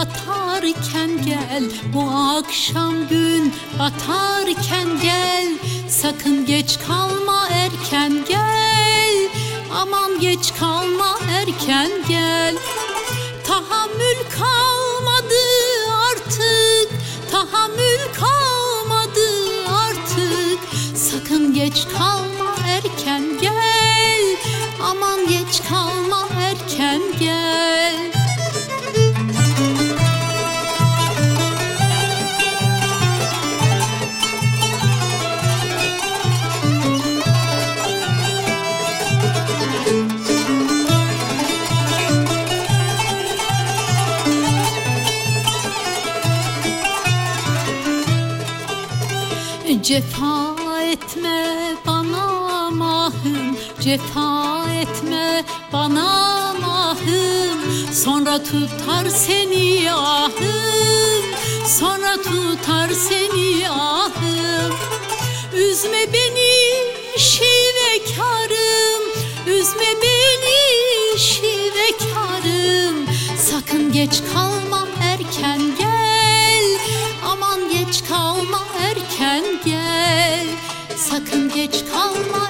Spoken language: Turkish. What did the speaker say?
batarken gel, bu akşam gün batarken gel. Sakın geç kalma, erken gel, aman geç kalma, erken gel. Tahammül kalmadı artık, tahammül kalmadı artık. Sakın geç kalma, erken gel, aman geç kalma, erken gel. Cefa etme bana mahım, cefa etme bana mahım. Sonra tutar seni ahım, sonra tutar seni ahım. Üzme beni şivekarım, üzme beni şivekarım. Sakın geç kalma, erken gel, aman geç kalma, erken gel. Sakın geç kalma,